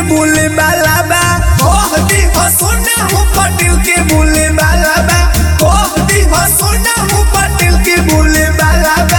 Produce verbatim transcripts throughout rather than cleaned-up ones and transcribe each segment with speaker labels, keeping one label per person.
Speaker 1: बोले वाला बा कह दी हो सोना हो पटेल के बोले वाला बा कह दी हो सोना हो पटेल के बोले वाला बा।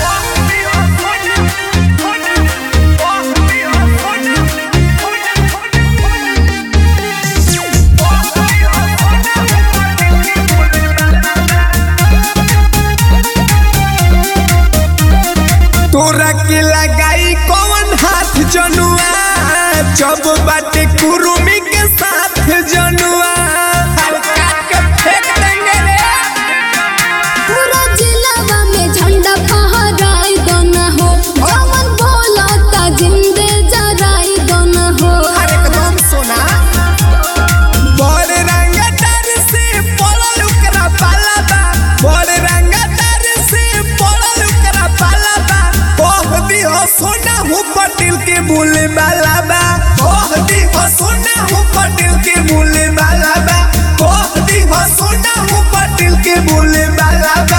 Speaker 1: तोरा के लगाई कौन हाथ जनुआ जब बाटे कुरुमी के साथ जनुआ फेंक देंगे रे।
Speaker 2: पूरा जिलावा में झंडा फहराई दोना हो जवन बोलता जिंदे जराई दोना हो।
Speaker 1: एकदम सोना बड़े रंगदार से पड़ल ओकरा पाला बा बड़े रंगदार से पड़ल ओकरा पाला बा कह दी हो सोना हो पटेल के बोले वाला बा कह दी हो सोना हो पटेल के बोले वाला बा कह दी हो सोना हो पटेल के बोले वाला बा।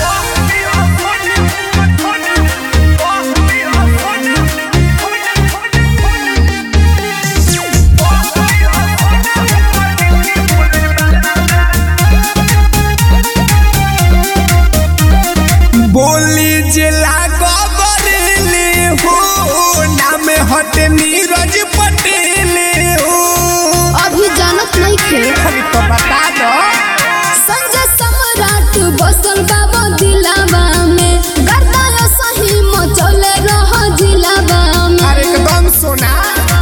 Speaker 1: बोली जिला गोबरेले हो नाम हटे नीरज पटेल हो।
Speaker 2: अभी जानत नहीं थे
Speaker 1: अभी तो बता दो
Speaker 2: संजय सम्राट बसल बाबा दिलावा में गर्दा सही मचले रह जिलावा में।
Speaker 1: अरे एकदम सोना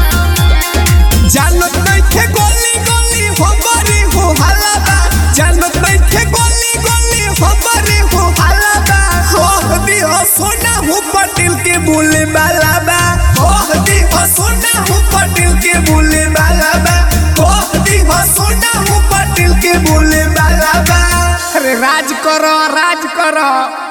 Speaker 1: जानत नहीं थे गोली गोली हो बरी हो हलाबा जानत नहीं थे गोली गोली हो बरी हो हलाबा कह दी हो सोना हो पटेल के बोले वाला बा कह दी हो सोना हो पटेल के बोले वाला बा कह दी हो सोना हो पटेल के बोले वाला बा। अरे राज करो राज करो।